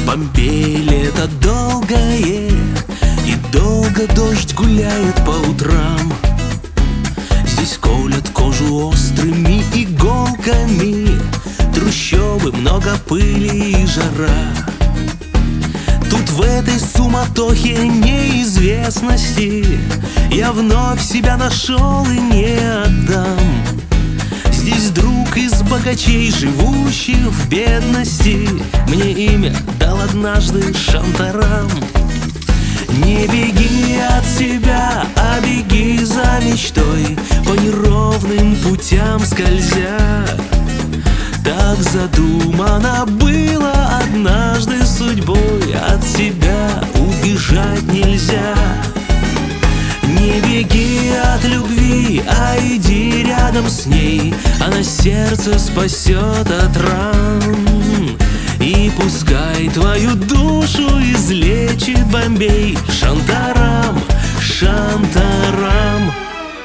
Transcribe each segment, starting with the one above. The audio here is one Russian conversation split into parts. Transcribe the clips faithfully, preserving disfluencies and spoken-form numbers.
Бомбей лето долгое, и долго дождь гуляет по утрам. Здесь колят кожу острыми иголками, трущобы, много пыли и жара. Тут в этой суматохе неизвестности я вновь себя нашел и не отдам. Здесь друг из богачей, живущих в бедности, мне имя дал однажды Шантарам. Не беги от себя, а беги за мечтой, по неровным путям скользя. Так задумано было однажды судьбой, от себя убежать нельзя. Не беги от любви, а иди рядом с ней, она сердце спасет от ран. И пускай твою душу излечит Бомбей. Шантарам, Шантарам.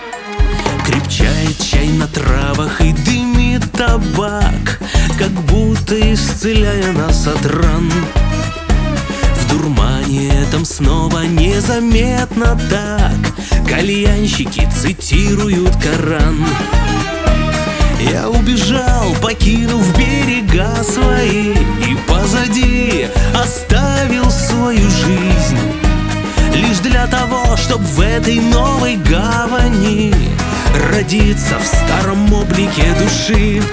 Крепчает чай на травах и дымит табак, как будто исцеляя нас от ран. В дурмане этом снова незаметно так кальянщики цитируют Коран. Я убежал, покинув берега свои, и позади оставил свою жизнь, лишь для того, чтоб в этой новой гавани родиться в старом облике души.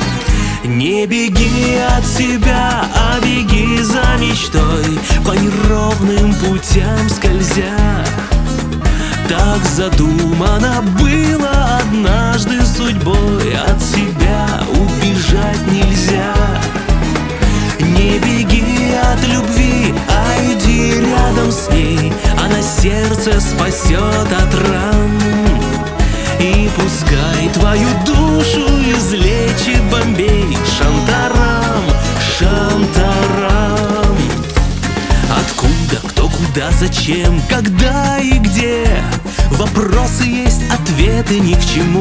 Не беги от себя, а беги за мечтой, по неровным путям скользя. Так задумано было однажды судьбой, от себя убежать нельзя. Не беги от любви, а иди рядом с ней, она сердце спасет от ран. И пускай твою душу излечит Бомбей. Шантарам, Шантарам. Откуда, кто, куда, зачем, когда и где? Вопросы есть, ответы ни к чему.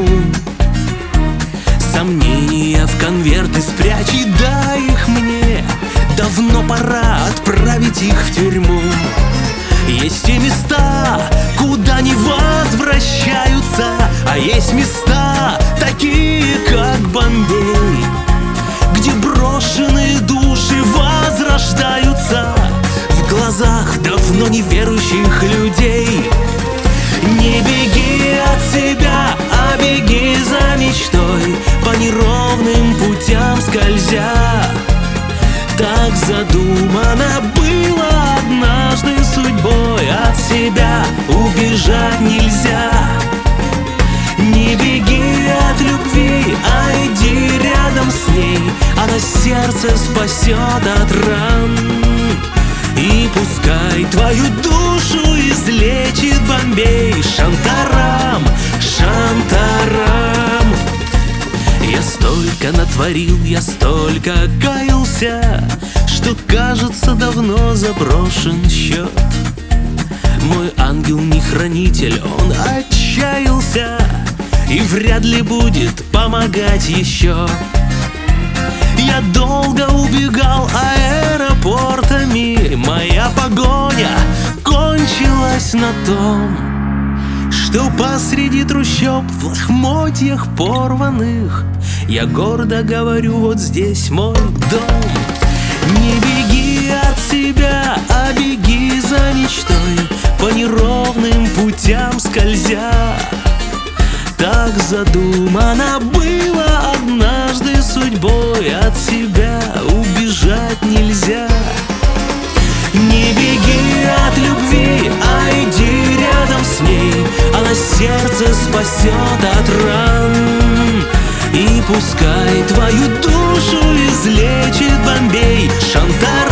Сомнения в конверты спрячь и дай их мне. Давно пора отправить их в тюрьму. Есть те места, куда не возвращаются, а есть места, такие как Бомбей, где брошенные души возрождаются в глазах давно неверующих людей. Не беги от себя, а беги за мечтой, по неровным путям скользя. Так задумано было однажды судьбой, от себя убежать нельзя. Не беги от любви, а иди рядом с ней, она сердце спасет от ран. И пускай твою душу излечит Бомбей. Шантарам, Шантарам. Я столько натворил, я столько каялся, что, кажется, давно заброшен счет. Мой ангел не хранитель, он отчаялся и вряд ли будет помогать еще. Я долго убегал аэропортами, моя погоня кончилась на том, что посреди трущоб в лохмотьях порванных я гордо говорю: вот здесь мой дом. Не беги от себя, а беги за мечтой, по неровным путям скользя. Так задумано было однажды судьбой, от себя убежать нельзя. Не беги от любви, а иди рядом с ней, она сердце спасет от ран. И пускай твою душу излечит Бомбей. Шантарам.